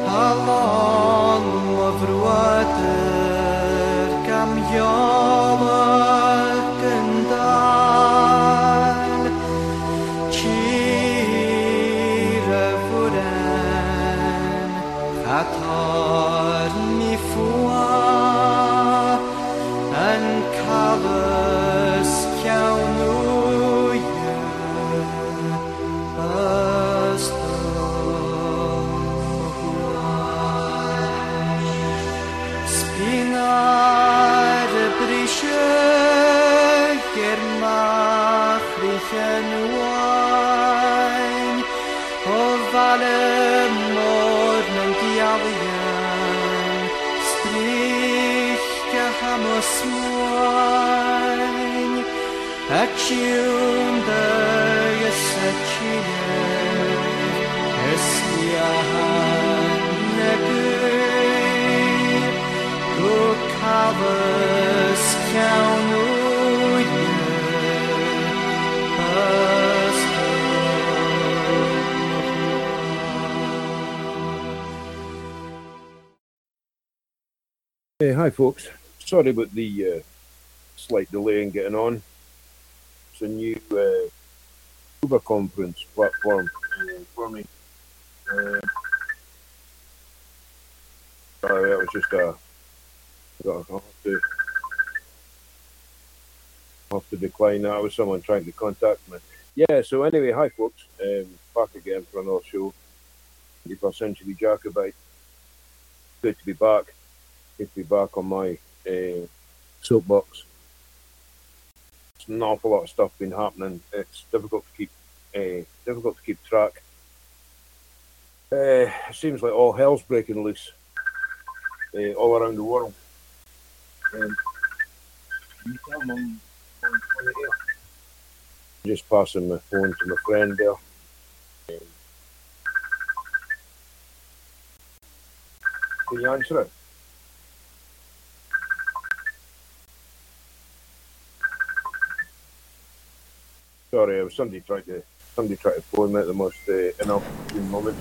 Halon lyfrwydyr gamioleg yn dan Cyr y fwren Chator mi ffwa yn cafys ciawn Spina'r y brisio germach richen wain O falem mor mewn dialian Strich gaham o swain Ac siwn dy ysachile Ysliahan negyr Cafys ciawn Hey, hi folks. Sorry about the slight delay in getting on. It's a new Uber conference platform for me. Sorry, that was just I'll have to decline that. That was someone trying to contact me. Yeah, so anyway, hi folks. Back again for another show. 21st Century Jacobite. Good to be back. Good to be back on my soapbox. There's an awful lot of stuff been happening. It's difficult to keep track. It seems like all hell's breaking loose all around the world. Just passing my phone to my friend there. Can you answer it? Sorry, somebody tried to phone me at the most inopportune moment.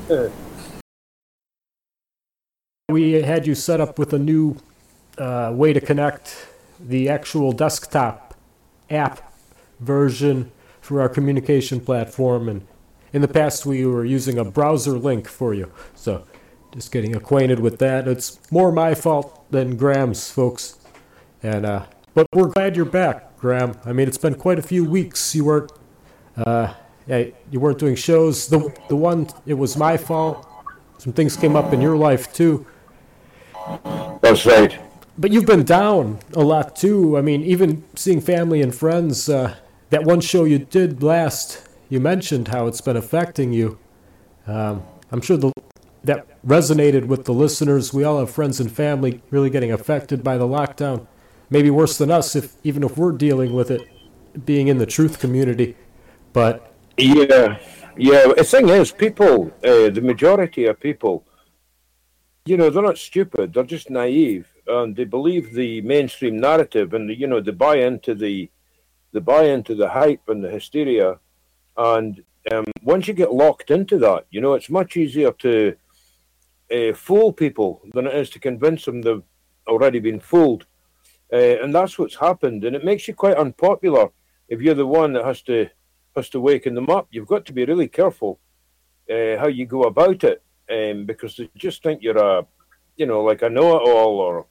We had you set up with a new way to connect the actual desktop app version for our communication platform, and in the past we were using a browser link for you, so just getting acquainted with that. It's more my fault than Graham's, folks, and but we're glad you're back, Graham. I mean, it's been quite a few weeks. You weren't doing shows. The one, it was my fault. Some things came up in your life too. That's right. But you've been down a lot too. I mean, even seeing family and friends. That one show you did last, you mentioned how it's been affecting you. I'm sure that resonated with the listeners. We all have friends and family really getting affected by the lockdown. Maybe worse than us, even if we're dealing with it, being in the truth community. But yeah. The thing is, people, the majority of people, they're not stupid. They're just naive, and they believe the mainstream narrative, and they buy into the hype and the hysteria. And once you get locked into that, it's much easier to fool people than it is to convince them they've already been fooled. And that's what's happened. And it makes you quite unpopular if you're the one that has to waken them up. You've got to be really careful how you go about it, because they just think you're like a know-it-all, or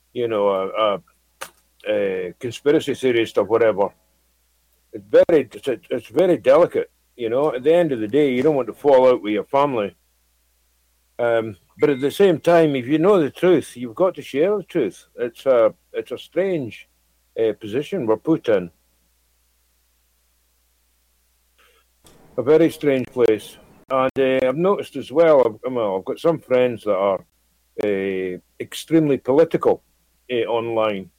a conspiracy theorist or whatever. It's very delicate. At the end of the day, you don't want to fall out with your family. But at the same time, if you know the truth, you've got to share the truth. It's a strange position we're put in. A very strange place. And I've noticed as well, I've got some friends that are extremely political online.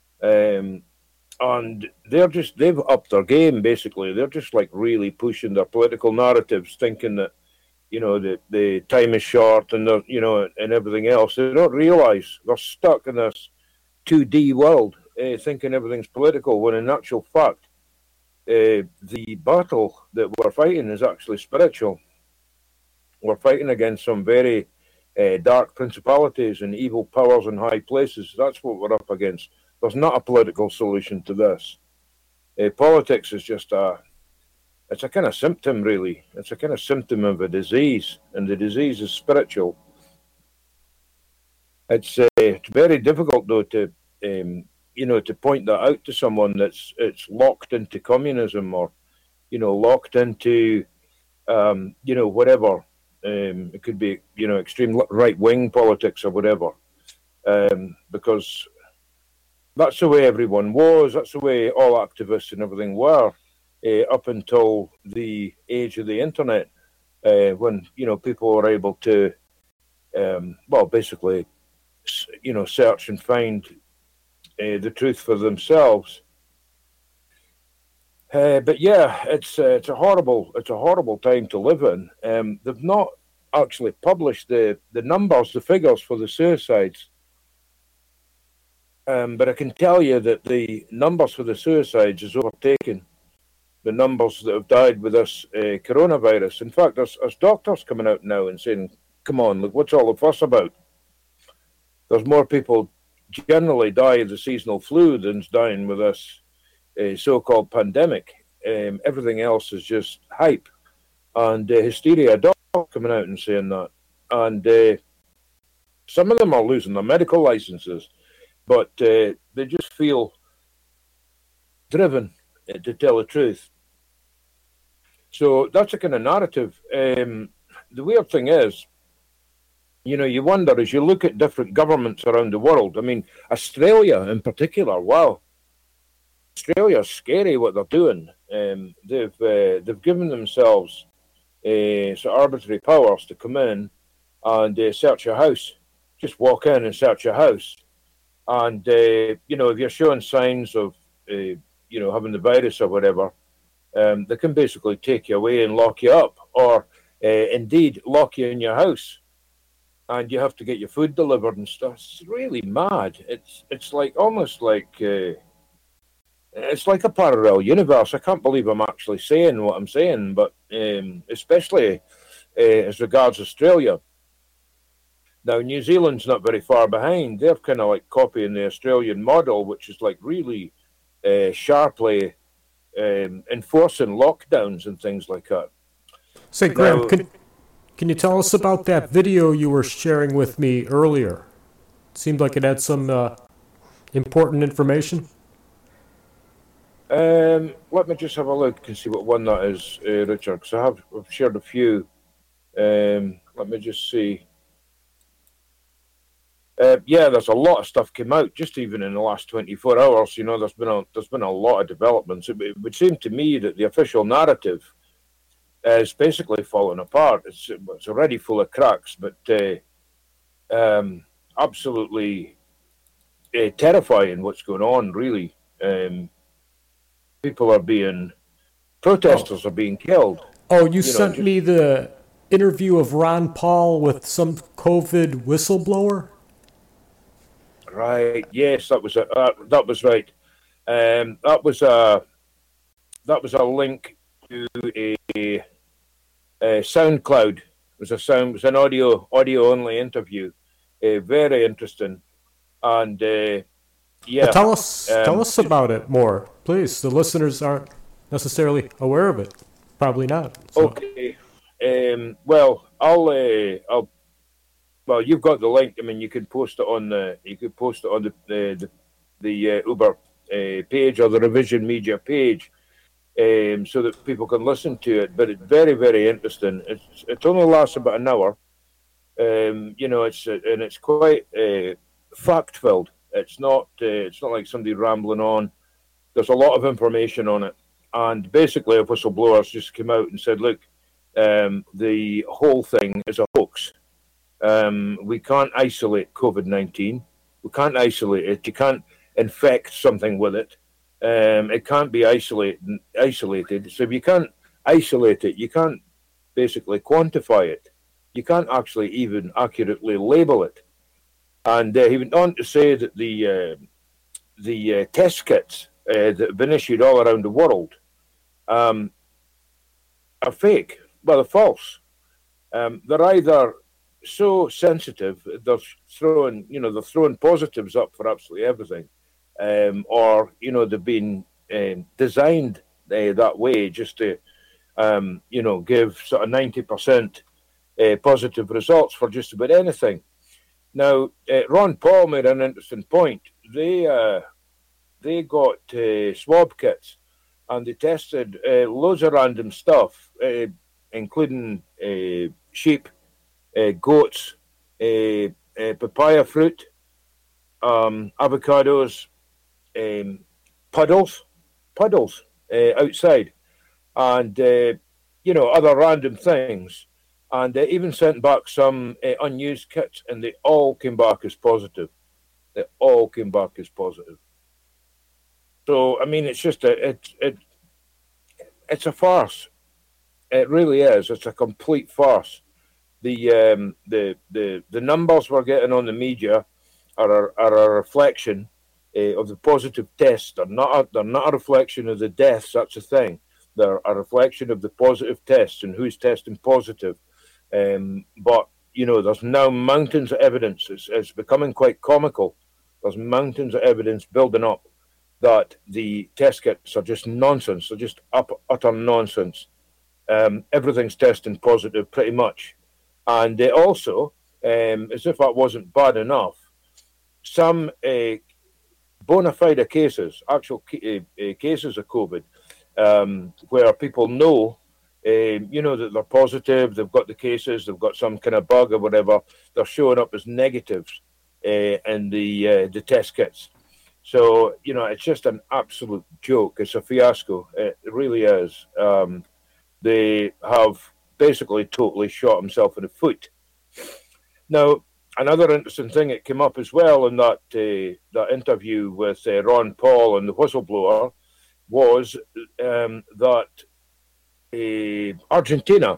And they've upped their game, basically. They're just like really pushing their political narratives, thinking that, the time is short and and everything else. They don't realize they're stuck in this 2D world, thinking everything's political, when in actual fact, the battle that we're fighting is actually spiritual. We're fighting against some very dark principalities and evil powers in high places. That's what we're up against. There's not a political solution to this. Politics is just it's a kind of symptom, really. It's a kind of symptom of a disease, and the disease is spiritual. It's very difficult, though, to to point that out to someone that's locked into communism or, locked into, whatever. It could be, extreme right-wing politics or whatever, because that's the way everyone was. That's the way all activists and everything were up until the age of the internet, when, people were able to, basically, search and find the truth for themselves. But yeah, it's a horrible time to live in. They've not actually published the numbers, the figures for the suicides. But I can tell you that the numbers for the suicides is overtaken the numbers that have died with this coronavirus. In fact, there's doctors coming out now and saying, come on, look, what's all the fuss about? There's more people generally die of the seasonal flu than's dying with this so-called pandemic. Everything else is just hype and hysteria. Doctors coming out and saying that. And some of them are losing their medical licenses, but they just feel driven to tell the truth. So that's a kind of narrative. The weird thing is, you wonder as you look at different governments around the world. I mean, Australia in particular, wow. Australia's scary what they're doing. They've given themselves sort of arbitrary powers to come in and search your house. Just walk in and search your house. And, if you're showing signs of, having the virus or whatever, they can basically take you away and lock you up, or indeed lock you in your house. And you have to get your food delivered and stuff. It's really mad. It's like almost like it's like a parallel universe. I can't believe I'm actually saying what I'm saying, but especially as regards Australia. Now, New Zealand's not very far behind. They're kind of like copying the Australian model, which is like really sharply enforcing lockdowns and things like that. Say, Graham, can you tell us about that video you were sharing with me earlier? It seemed like it had some important information. Let me just have a look and see what one that is, Richard, because I've shared a few. Let me just see. There's a lot of stuff came out just even in the last 24 hours. There's been a lot of developments. It would seem to me that the official narrative is basically falling apart. It's already full of cracks, but absolutely terrifying what's going on, really. Protesters are being killed. Oh, you sent me the interview of Ron Paul with some COVID whistleblower? Right. Yes, that was right. That was a link to a SoundCloud. It was an audio only interview. Very interesting. And tell us about it more, please. The listeners aren't necessarily aware of it. Probably not. So. Okay. Well, you've got the link. I mean, you could post it on the Uber page or the Revision Media page, so that people can listen to it. But it's very, very interesting. It only lasts about an hour. It's quite fact filled. It's not like somebody rambling on. There's a lot of information on it, and basically, a whistleblower just came out and said, "Look, the whole thing is a hoax. We can't isolate COVID-19. We can't isolate it. You can't infect something with it. It can't be isolated. So if you can't isolate it, you can't basically quantify it. You can't actually even accurately label it." And he went on to say that the test kits that have been issued all around the world are fake. Well, they're false. They're either so sensitive. They're throwing positives up for absolutely everything, or they've been designed that way just to give sort of 90% positive results for just about anything. Now, Ron Paul made an interesting point. They got swab kits and they tested loads of random stuff, including sheep, goats, papaya fruit, avocados, puddles outside, and other random things. And they even sent back some unused kits, and they all came back as positive. They all came back as positive. So I mean, it's just it's a farce. It really is. It's a complete farce. The numbers we're getting on the media are a reflection of the positive tests. They're not a reflection of the deaths. That's the thing. They're a reflection of the positive tests and who's testing positive. But there's now mountains of evidence. It's becoming quite comical. There's mountains of evidence building up that the test kits are just nonsense. They're just utter nonsense. Everything's testing positive pretty much. And also, as if that wasn't bad enough, some bona fide cases, actual cases of COVID, where people know, that they're positive, they've got the cases, they've got some kind of bug or whatever, they're showing up as negatives in the test kits. So, it's just an absolute joke. It's a fiasco. It really is. They have basically totally shot himself in the foot. Now, another interesting thing that came up as well in that interview with Ron Paul and the whistleblower was that Argentina,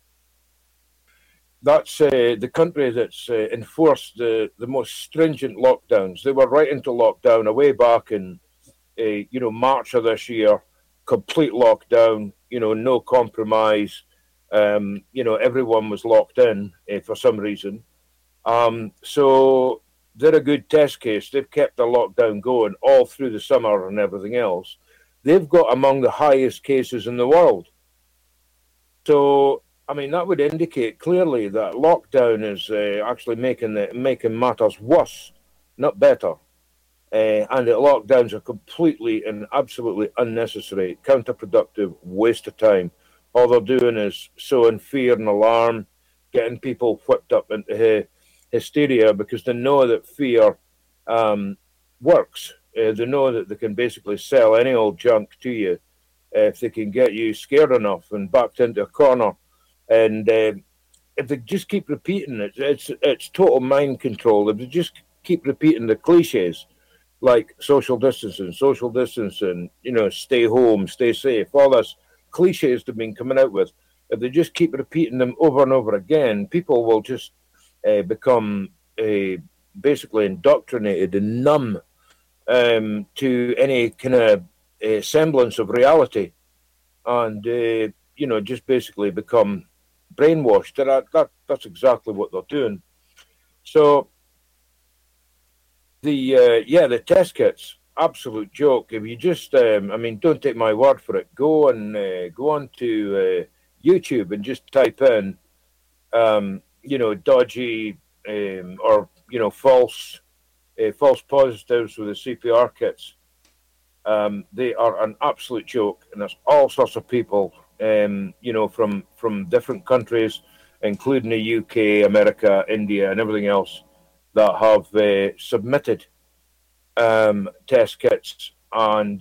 that's the country that's enforced the most stringent lockdowns. They were right into lockdown away back in March of this year, complete lockdown, no compromise. Everyone was locked in for some reason. So they're a good test case. They've kept the lockdown going all through the summer and everything else. They've got among the highest cases in the world. So, I mean, that would indicate clearly that lockdown is actually making matters worse, not better. And that lockdowns are completely and absolutely unnecessary, counterproductive, waste of time. All they're doing is sowing fear and alarm, getting people whipped up into hysteria because they know that fear works. They know that they can basically sell any old junk to you if they can get you scared enough and backed into a corner. And if they just keep repeating it, it's total mind control. If they just keep repeating the cliches like social distancing, stay home, stay safe, all this cliches they've been coming out with, if they just keep repeating them over and over again, people will just become basically indoctrinated and numb to any kind of semblance of reality, and just basically become brainwashed. That's exactly what they're doing. So the test kits, absolute joke. If you just, don't take my word for it. Go on to YouTube and just type in, dodgy or false positives with the CPR kits. They are an absolute joke, and there's all sorts of people, from different countries, including the UK, America, India, and everything else, that have submitted test kits and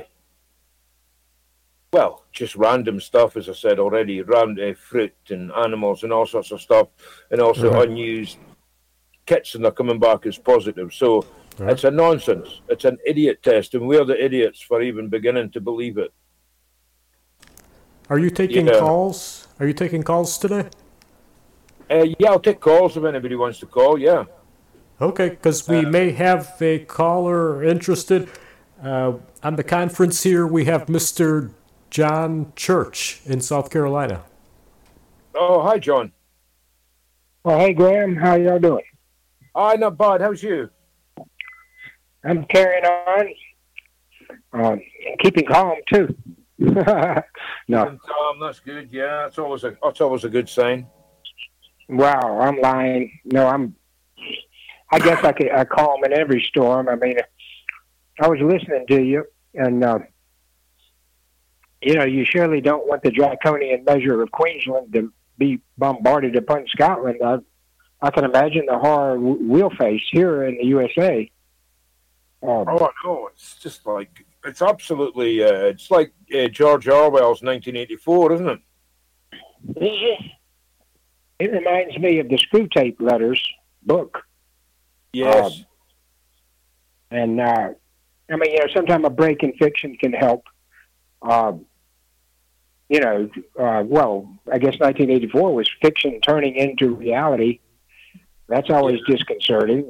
just random stuff, as I said already, fruit and animals and all sorts of stuff, and also unused kits, and they're coming back as positive. So it's a nonsense. It's an idiot test, and we're the idiots for even beginning to believe it. Are you taking calls? Are you taking calls today? Yeah, I'll take calls if anybody wants to call, yeah. Okay, because we may have a caller interested. On the conference here, we have Mr. John Church in South Carolina. Oh, hi, John. Well, hey, Graham, how y'all doing? Not bad. How's you? I'm carrying on, keeping calm too. No, Calm, that's good. Yeah, that's always a good sign. wow, I'm lying. No, I guess I calm in every storm. I mean, I was listening to you, and you surely don't want the draconian measure of Queensland to be bombarded upon Scotland. I can imagine the horror we'll face here in the USA. Oh no, it's just like it's absolutely. It's like George Orwell's 1984, isn't it? It reminds me of the Screw Tape Letters book. Yes. And I mean, sometimes a break in fiction can help. Well, I guess 1984 was fiction turning into reality. That's always disconcerting.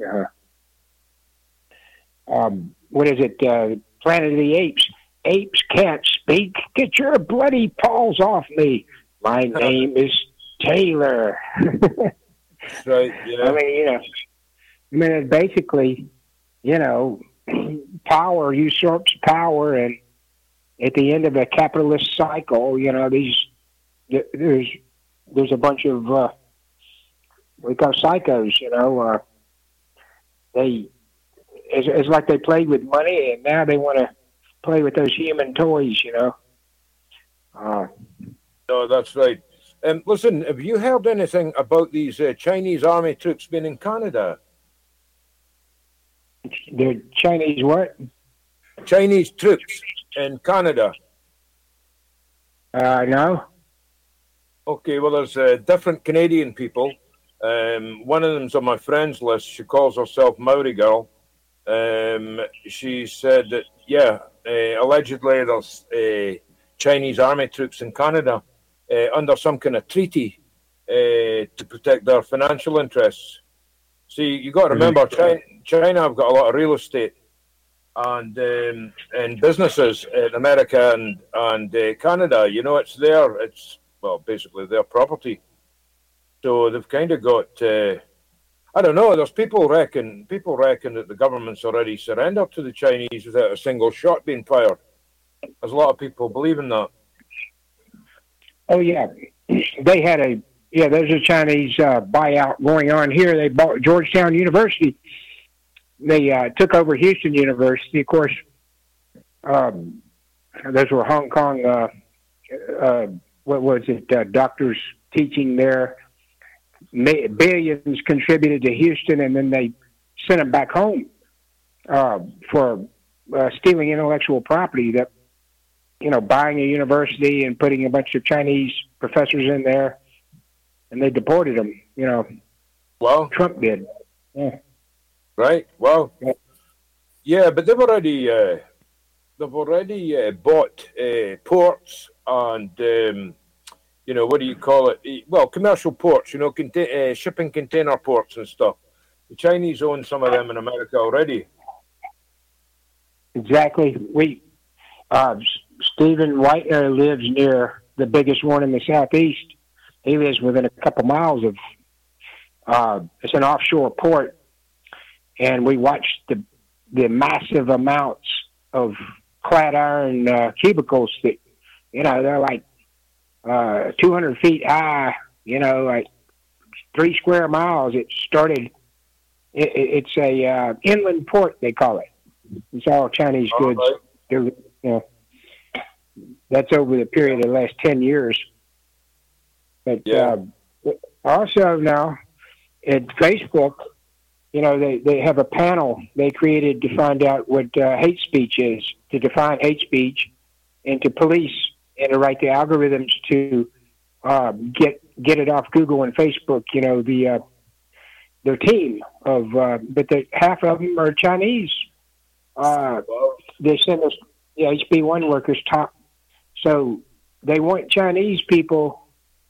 What is it? Planet of the Apes. Apes can't speak. Get your bloody paws off me. My name is Taylor. That's right. Yeah. I mean, it basically, power usurps power, and at the end of a capitalist cycle, there's a bunch of we call psychos. It's like they played with money, and now they want to play with those human toys. No, that's right. Listen, have you heard anything about these Chinese army troops being in Canada? The Chinese what? Chinese troops in Canada. No. Okay, well, there's different Canadian people. One of them's on my friends list. She calls herself Maori Girl. She said that, allegedly there's Chinese army troops in Canada under some kind of treaty to protect their financial interests. See, you got to remember, China have got a lot of real estate and businesses in America and Canada. It's basically their property. So they've kind of got. I don't know. There's people reckon that the government's already surrendered to the Chinese without a single shot being fired. There's a lot of people believing that. Oh yeah, they had there's a Chinese buyout going on here. They bought Georgetown University. They took over Houston University. Of course, those were Hong Kong. What was it? Doctors teaching there. Billions contributed to Houston, and then they sent them back home for stealing intellectual property. That buying a university and putting a bunch of Chinese professors in there, and they deported them. Well, Trump did. Yeah. Right. Well. Yeah, but they've already bought ports and. What do you call it? Well, commercial ports, shipping container ports and stuff. The Chinese own some of them in America already. Exactly. Stephen Whitener lives near the biggest one in the Southeast. He lives within a couple miles of, it's an offshore port. And we watched the massive amounts of clad iron cubicles that, they're like, 200 feet high, like 3 square miles. It's a inland port, they call it. It's all Chinese goods. Right. That's over the period of the last 10 years. But also now at Facebook, they have a panel they created to find out what hate speech is, to define hate speech, and to police and to write the algorithms to get it off Google and Facebook. Their team of, but half of them are Chinese. They send us HB1 workers top. So they want Chinese people,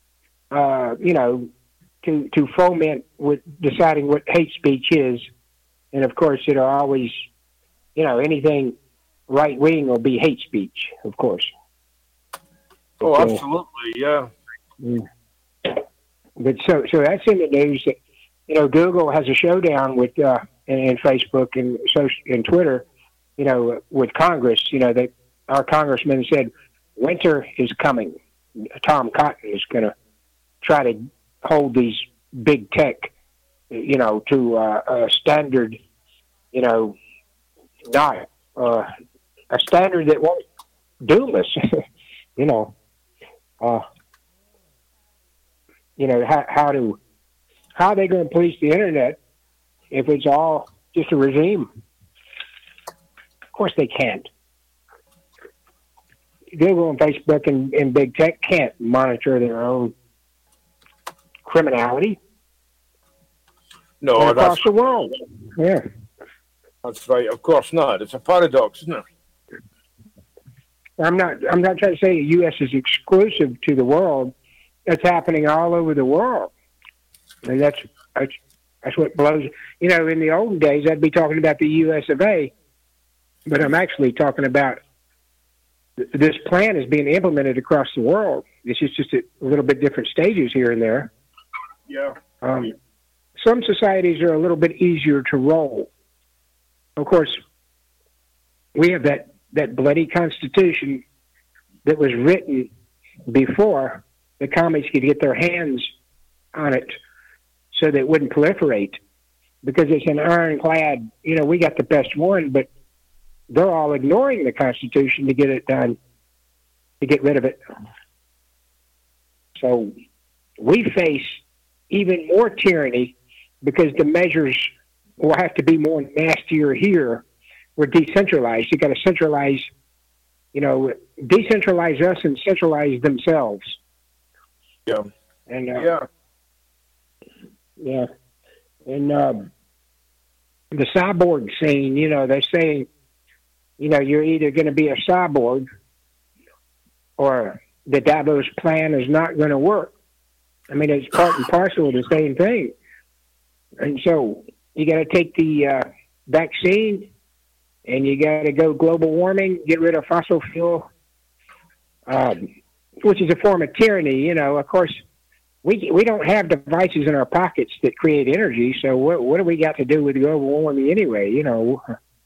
to foment with deciding what hate speech is. And of course, it'll always, anything right wing will be hate speech, of course. Oh, absolutely, yeah. But so that's in the news that, you know, Google has a showdown with and Facebook and Twitter, you know, with Congress. You know, that our congressman said winter is coming. Tom Cotton is going to try to hold these big tech, you know, to a standard, you know, not a standard that won't doom us. You know, how are they going to police the internet if it's all just a regime? Of course they can't. Google and Facebook and big tech can't monitor their own criminality. No, across the world. Yeah, that's right. Of course not. It's a paradox, isn't it? I'm not trying to say the U.S. is exclusive to the world. It's happening all over the world, and that's what blows. You know, in the old days, I'd be talking about the U.S. of A., but I'm actually talking about this plan is being implemented across the world. It's just a little bit different stages here and there. Yeah. Some societies are a little bit easier to roll. Of course, we have that bloody Constitution that was written before the commies could get their hands on it so that it wouldn't proliferate, because it's an ironclad, you know, we got the best one, but they're all ignoring the Constitution to get it done, to get rid of it. So we face even more tyranny because the measures will have to be more nastier here. We're decentralized. You got to centralize, you know, decentralize us and centralize themselves. Yeah. And yeah. And the cyborg scene, you know, they're saying, you know, you're either going to be a cyborg or the Davos plan is not going to work. I mean, it's part and parcel of the same thing. And so you got to take the vaccine, and you got to go global warming, get rid of fossil fuel, which is a form of tyranny. You know, of course, we don't have devices in our pockets that create energy, so what do we got to do with global warming anyway? You know,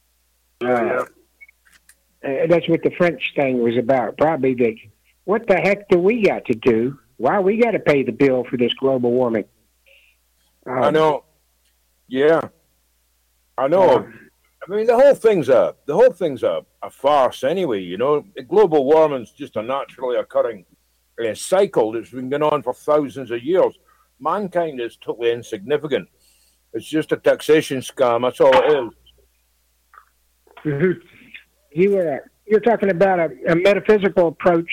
that's what the French thing was about. Probably that. What the heck do we got to do? Why we got to pay the bill for this global warming? I know. Yeah, I know. I mean, the whole thing's a farce anyway. You know, global warming's just a naturally occurring cycle that's been going on for thousands of years. Mankind is totally insignificant. It's just a taxation scam. That's all it is. Mm-hmm. You're talking about a metaphysical approach.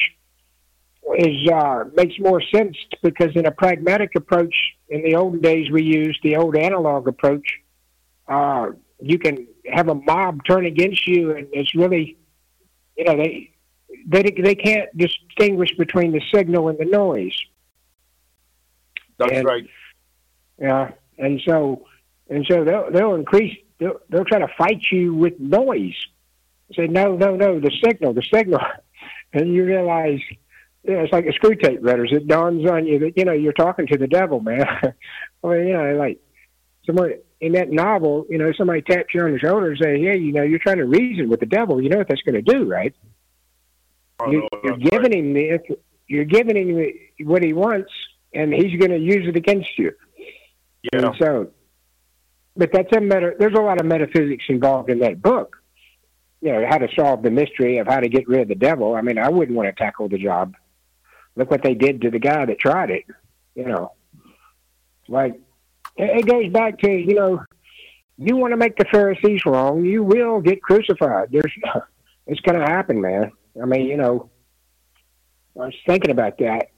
Makes more sense because in a pragmatic approach, in the olden days we used the old analog approach. You can have a mob turn against you, and it's really, you know, they can't distinguish between the signal and the noise. That's right. Yeah, and so they'll try to fight you with noise. Say no, the signal, and you realize. Yeah, it's like a screw tape letters. It dawns on you that, you know, you're talking to the devil, man. Well, you know, like someone in that novel, you know, somebody taps you on the shoulder and say, hey, you know, you're trying to reason with the devil. You know what that's going to do, right? You're giving him what he wants, and he's going to use it against you. Yeah. And so, but there's a lot of metaphysics involved in that book. You know, how to solve the mystery of how to get rid of the devil. I mean, I wouldn't want to tackle the job. Look what they did to the guy that tried it. You know, like it goes back to, you know, you want to make the Pharisees wrong, you will get crucified. It's going to happen, man. I mean, you know, I was thinking about that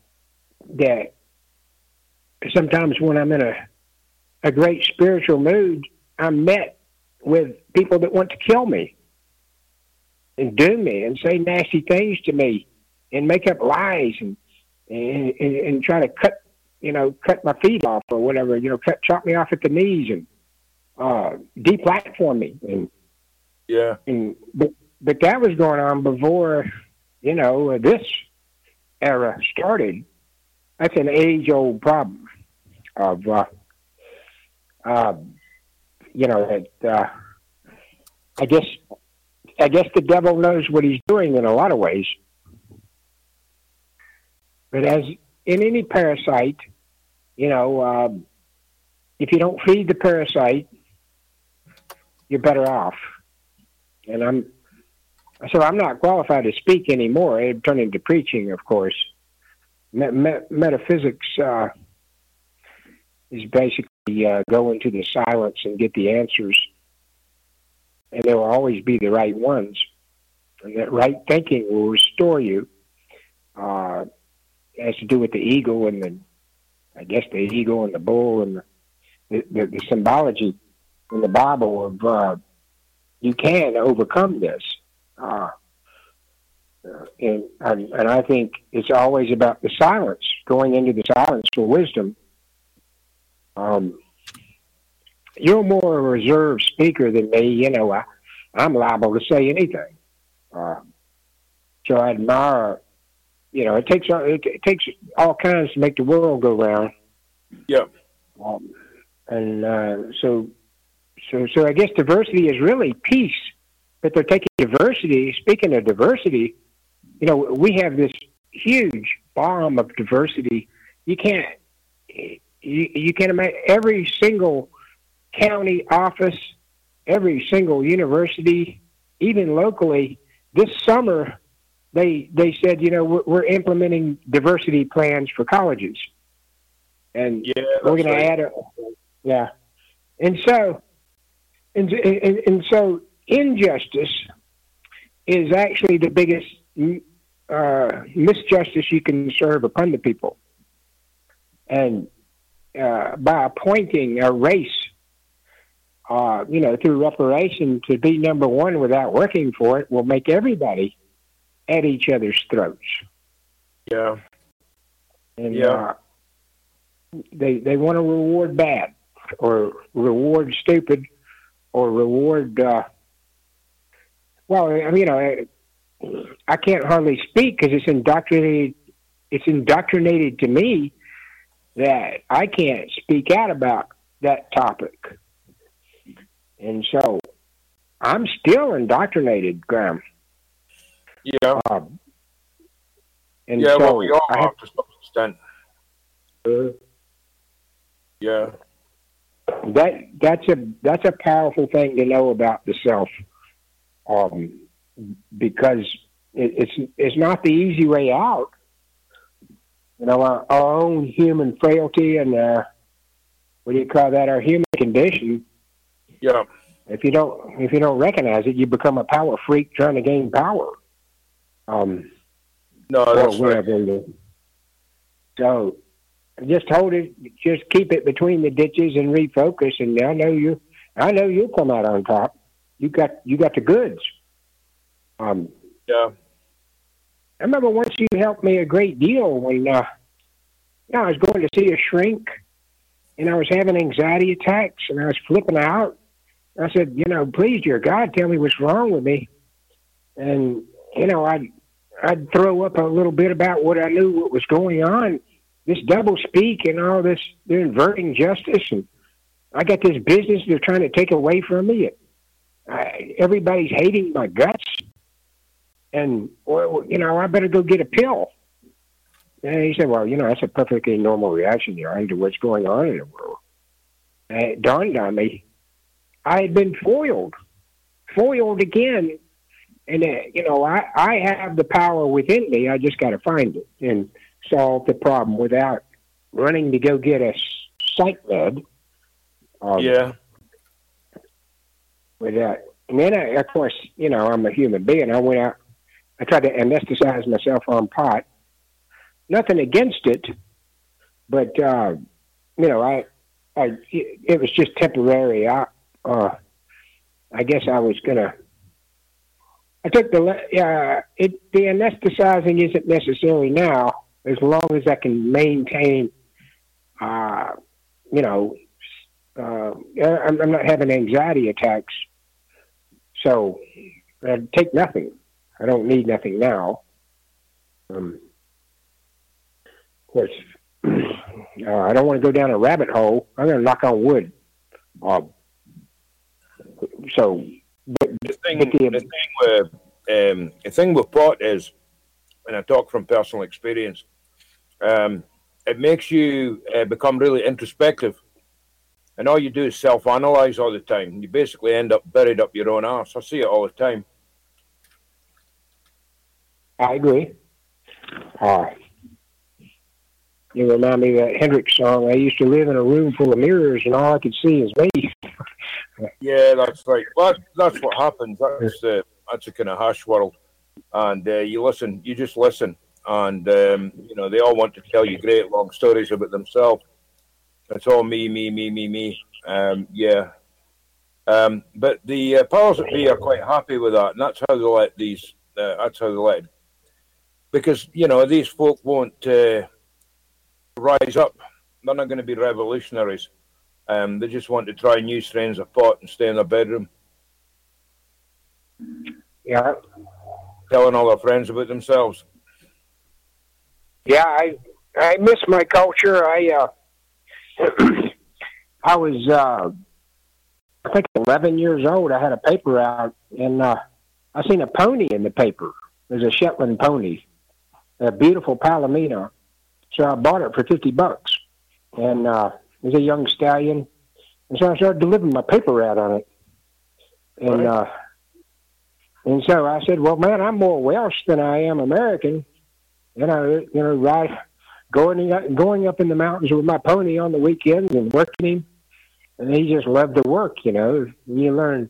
sometimes when I'm in a great spiritual mood, I'm met with people that want to kill me and doom me and say nasty things to me and make up lies and try to cut my feet off or whatever, you know, chop me off at the knees and deplatform me. But that was going on before, you know, this era started. That's an age-old problem. of, that I guess the devil knows what he's doing in a lot of ways. But as in any parasite, if you don't feed the parasite, you're better off. And I'm not qualified to speak anymore. I'm turning to preaching, of course. Metaphysics is basically go into the silence and get the answers. And there will always be the right ones. And that right thinking will restore you. It has to do with the eagle and the eagle and the bull and the symbology in the Bible of you can overcome this. And I think it's always about the silence, going into the silence for wisdom. You're more a reserved speaker than me. I'm liable to say anything. So I admire. It takes all kinds to make the world go round. Yeah. So I guess diversity is really peace. But they're taking diversity. Speaking of diversity, we have this huge bomb of diversity. You can't imagine every single county office, every single university, even locally. This summer, they said, we're implementing diversity plans for colleges, and we're going to add and so injustice is actually the biggest misjustice you can serve upon the people. And by appointing a race, through reparation to be number one without working for it will make everybody at each other's throats. Yeah. And they want to reward bad or reward stupid or reward I can't hardly speak because it's indoctrinated to me that I can't speak out about that topic. And so I'm still indoctrinated, Graham. Yeah. And so well, we all have to some extent. Yeah. That's a powerful thing to know about the self. Because it's not the easy way out. Our own human frailty and our human condition. Yeah. If you don't recognize it, you become a power freak trying to gain power. No, that's right. So just hold it, just keep it between the ditches and refocus, and I know you'll come out on top. You got the goods. Yeah. I remember once you helped me a great deal when I was going to see a shrink, and I was having anxiety attacks, and I was flipping out. I said, please, dear God, tell me what's wrong with me. And, I'd throw up a little bit about what I knew what was going on. This double speak and all this, they're inverting justice. And I got this business they're trying to take away from me. Everybody's hating my guts. And, I better go get a pill. And he said, well, that's a perfectly normal reaction, to what's going on in the world. And it dawned on me, I had been foiled again. And, I have the power within me. I just got to find it and solve the problem without running to go get a psych med. Yeah. With that. And then, of course, I'm a human being. I went out. I tried to anesthetize myself on pot. Nothing against it, but it was just temporary. I guess I was gonna. I took the anesthetizing isn't necessary now, as long as I can maintain. I'm not having anxiety attacks, so I take nothing. I don't need nothing now. Of course, I don't want to go down a rabbit hole. I'm going to knock on wood. So the thing with pot is, and I talk from personal experience, it makes you become really introspective, and all you do is self-analyze all the time. You basically end up buried up your own arse. I see it all the time. I agree. You remind me of that Hendrix song. I used to live in a room full of mirrors, and all I could see is me. Yeah, that's right. Well, that's what happens. That's a kind of hash world. And you just listen. And, they all want to tell you great long stories about themselves. It's all me. But the powers that be are quite happy with that. And that's how they let it. Because, these folk won't rise up. They're not going to be revolutionaries. They just want to try new strains of pot and stay in their bedroom. Yeah. Telling all their friends about themselves. Yeah, I miss my culture. I was, I think 11 years old. I had a paper out, and I seen a pony in the paper. There's a Shetland pony, a beautiful Palomino. So I bought it for $50, and it was a young stallion. And so I started delivering my paper out on it, and and so I said, "Well, man, I'm more Welsh than I am American." Right, going up in the mountains with my pony on the weekends and working him, and he just loved to work. You learn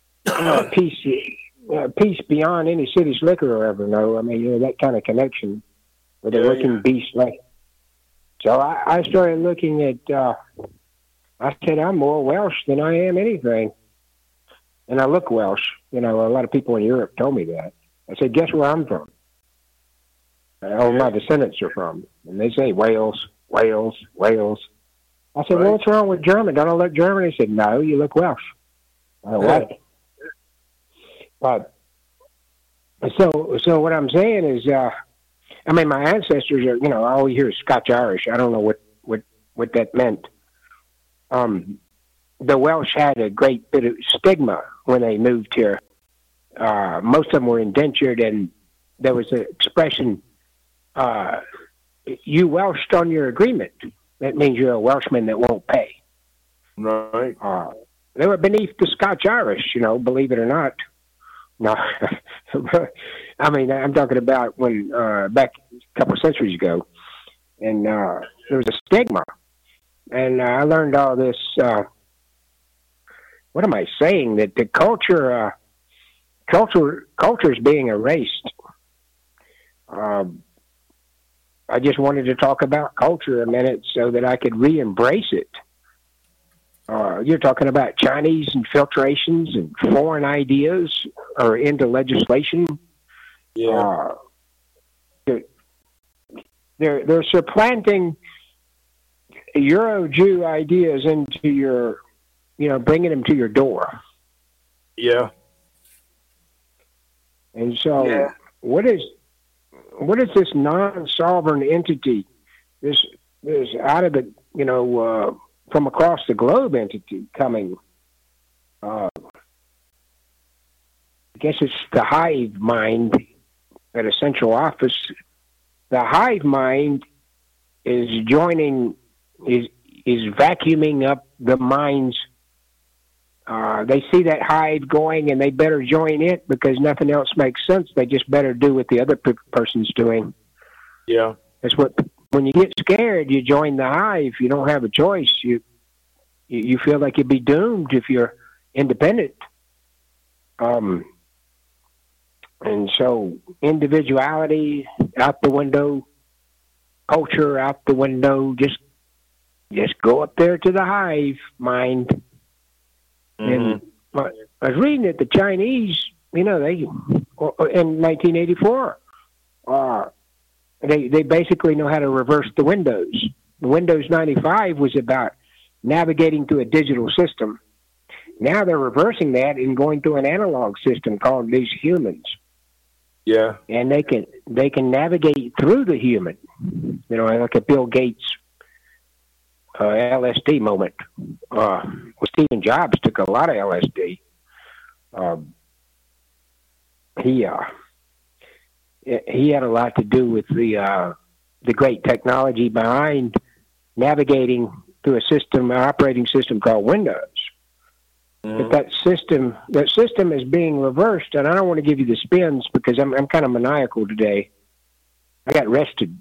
peace beyond any city slicker will ever know. I mean, that kind of connection with a working beast like. So I started looking at, I said, I'm more Welsh than I am anything. And I look Welsh. A lot of people in Europe told me that. I said, guess where I'm from? All my descendants are from. And they say Wales. I said, well, what's wrong with German? Don't I look German? They said, no, you look Welsh. I said, what? But so what I'm saying is, my ancestors are, I always hear Scotch-Irish. I don't know what that meant. The Welsh had a great bit of stigma when they moved here. Most of them were indentured, and there was an expression, you Welshed on your agreement. That means you're a Welshman that won't pay. Right. They were beneath the Scotch-Irish, believe it or not. No, I'm talking about when back a couple of centuries ago, and there was a stigma, and I learned all this. What am I saying? That the culture is being erased. I just wanted to talk about culture a minute so that I could re-embrace it. You're talking about Chinese infiltrations and foreign ideas are into legislation. Yeah. They're supplanting Euro-Jew ideas into your, bringing them to your door. Yeah. And so what is this non-sovereign entity, this out of the, from across the globe entity coming? I guess it's the hive mind at a central office. The hive mind is joining, is vacuuming up the minds. They see that hive going, and they better join it because nothing else makes sense. They just better do what the other person's doing. Yeah, that's what. When you get scared, you join the hive. You don't have a choice. You feel like you'd be doomed if you're independent. And so individuality out the window, culture out the window. Just go up there to the hive mind. And I was reading that the Chinese, they in 1984, they basically know how to reverse the Windows. The Windows 95 was about navigating to a digital system. Now they're reversing that and going to an analog system called these humans. Yeah. And they can navigate through the human. Like a Bill Gates LSD moment. Stephen Jobs took a lot of LSD. He had a lot to do with the great technology behind navigating through an operating system called Windows. But that system is being reversed, and I don't want to give you the spins because I'm kind of maniacal today. I got rested.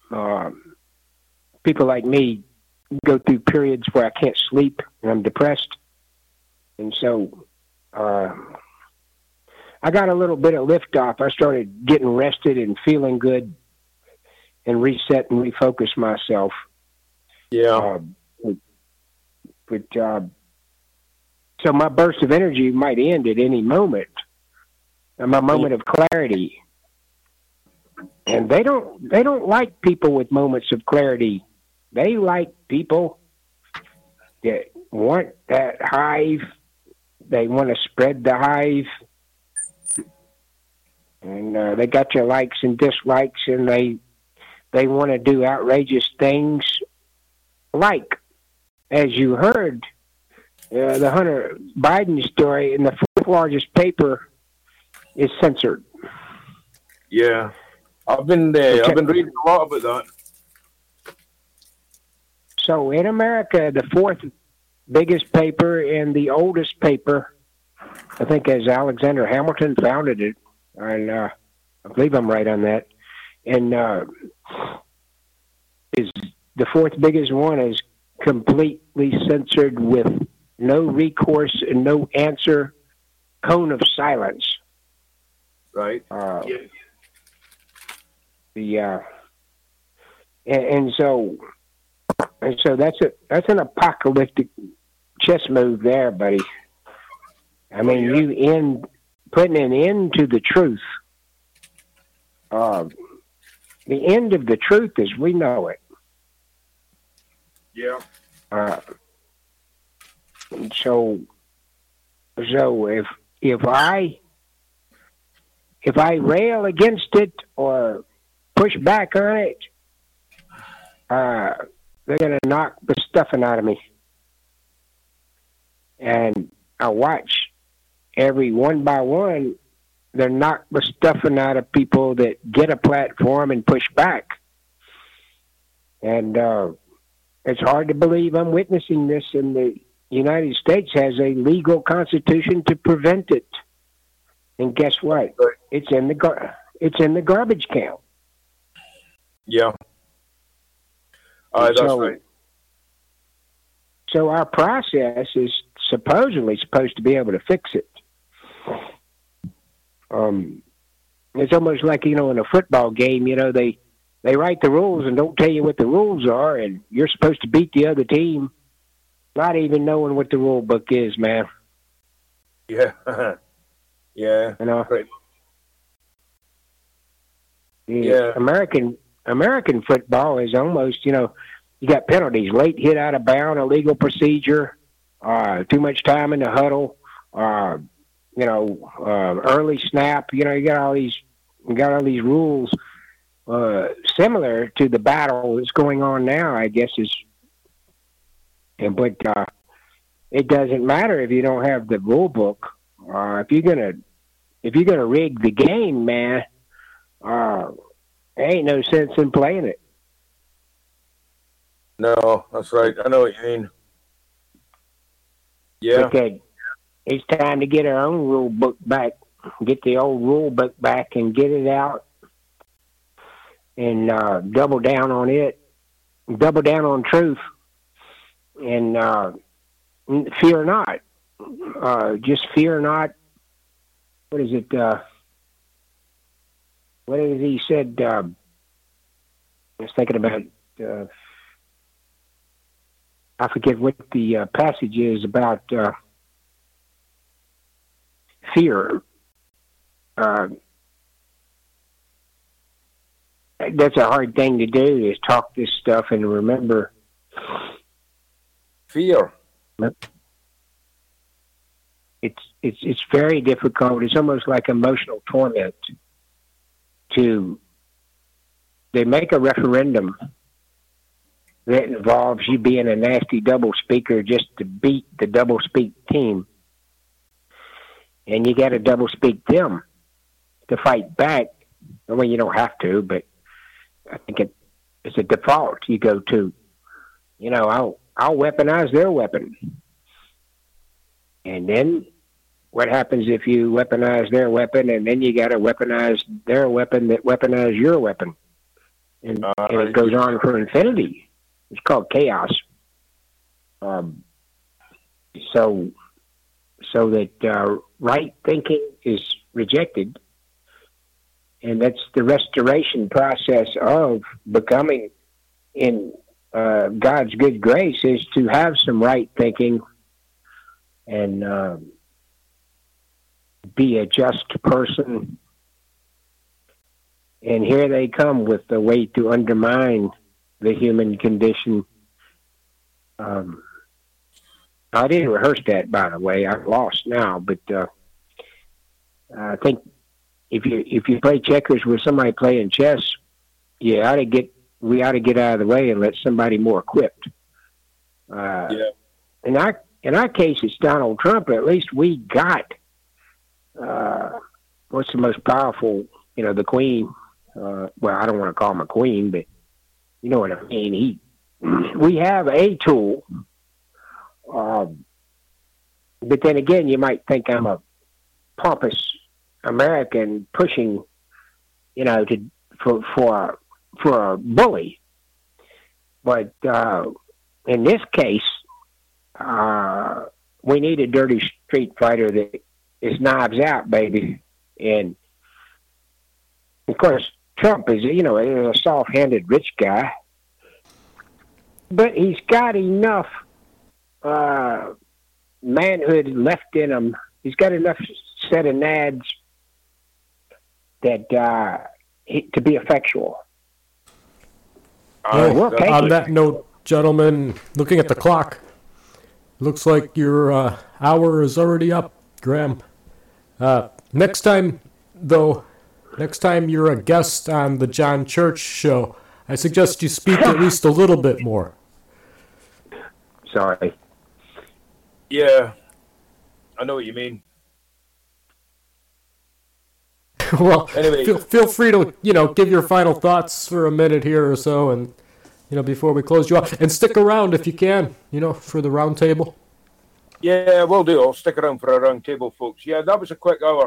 People like me go through periods where I can't sleep and I'm depressed, and so I got a little bit of lift off. I started getting rested and feeling good, and reset and refocus myself. Yeah. So my burst of energy might end at any moment. And my moment of clarity. And they don't like people with moments of clarity. They like people that want that hive. They want to spread the hive. And they got your likes and dislikes, and they want to do outrageous things. Like, as you heard, the Hunter Biden story in the fourth largest paper is censored. Yeah, I've been reading a lot about that. So in America, the fourth biggest paper and the oldest paper, I think, as Alexander Hamilton founded it, and I believe I'm right on that, and is the fourth biggest one is completely censored with no recourse and no answer, cone of silence. Right. And so that's an apocalyptic chess move there, buddy. I mean, putting an end to the truth. The end of the truth as we know it. Yeah. So if I rail against it or push back on it, they're gonna knock the stuffing out of me. And I watch every one by one, they knock the stuffing out of people that get a platform and push back. And it's hard to believe I'm witnessing this, and the United States has a legal constitution to prevent it. And guess what? It's in the garbage can. Yeah. That's right. So our process is supposedly supposed to be able to fix it. It's almost like, in a football game, they write the rules and don't tell you what the rules are, and you're supposed to beat the other team, not even knowing what the rule book is, man. Yeah. Yeah. Right. Yeah. American football is almost, you got penalties, late hit out of bound, illegal procedure, too much time in the huddle, early snap. You got all these rules similar to the battle that's going on now, I guess but it doesn't matter if you don't have the rule book. If you're gonna rig the game, man, there ain't no sense in playing it. No, that's right. I know what you mean. Yeah. Okay. It's time to get our own rule book back. Get the old rule book back and get it out and double down on it. Double down on truth. And fear not. Just fear not. What is it? What is he said? I was thinking about. I forget what the passage is about fear. That's a hard thing to do, is talk this stuff and remember. Fear. It's very difficult. It's almost like emotional torment. They make a referendum that involves you being a nasty double speaker just to beat the double speak team. And you got to double speak them to fight back. I mean, you don't have to, but I think it's a default you go to. You know, I'll weaponize their weapon. And then what happens if you weaponize their weapon and then you got to weaponize their weapon that weaponize your weapon? And it goes on for infinity. It's called chaos. So that right thinking is rejected, and that's the restoration process of becoming in God's good grace, is to have some right thinking and be a just person. And here they come with the way to undermine the human condition. I didn't rehearse that, by the way. I'm lost now, but I think if you play checkers with somebody playing chess, we ought to get out of the way and let somebody more equipped. In our case, it's Donald Trump. At least we got what's the most powerful? You know, the Queen. Well, I don't want to call him a queen, but you know what I mean. We have a tool. But then again, you might think I'm a pompous American pushing, you know, for a bully. But in this case, we need a dirty street fighter that is knives out, baby. And of course, Trump is, you know, a soft-handed rich guy, but he's got enough manhood left in him. He's got enough set of nads that to be effectual. On that note, gentlemen, looking at the clock, looks like your hour is already up, Graham. Next time you're a guest on the John Church Show, I suggest you speak at least a little bit more. Sorry. Yeah, I know what you mean. Well, anyway, feel free to, give your final thoughts for a minute here or so, and, before we close you off. And stick around if you can, for the round table. Yeah, we'll do. I'll stick around for a round table, folks. Yeah, that was a quick hour.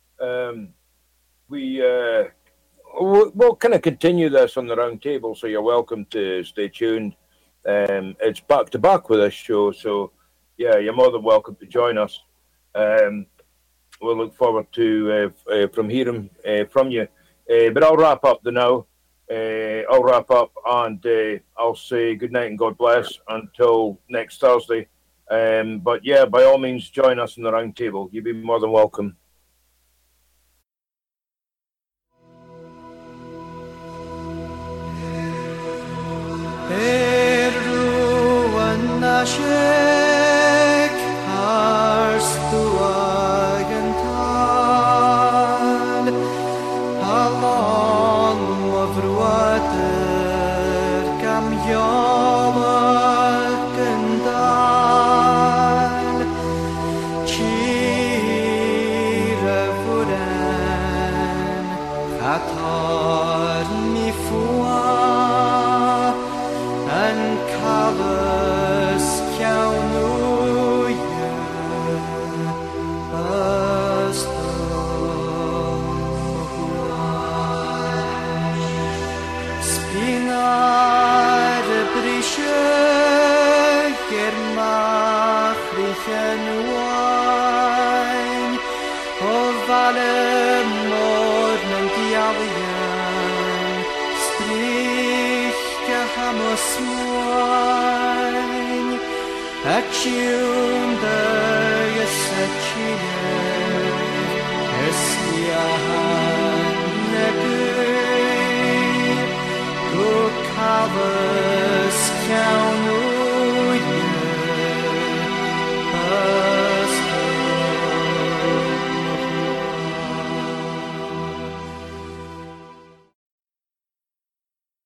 We'll kind of continue this on the round table, so you're welcome to stay tuned. It's back to back with this show, so yeah, you're more than welcome to join us. We'll look forward to from hearing from you. But I'll wrap up now. I'll wrap up and I'll say good night and God bless until next Thursday. But yeah, by all means, join us in the round table. You'll be more than welcome. Count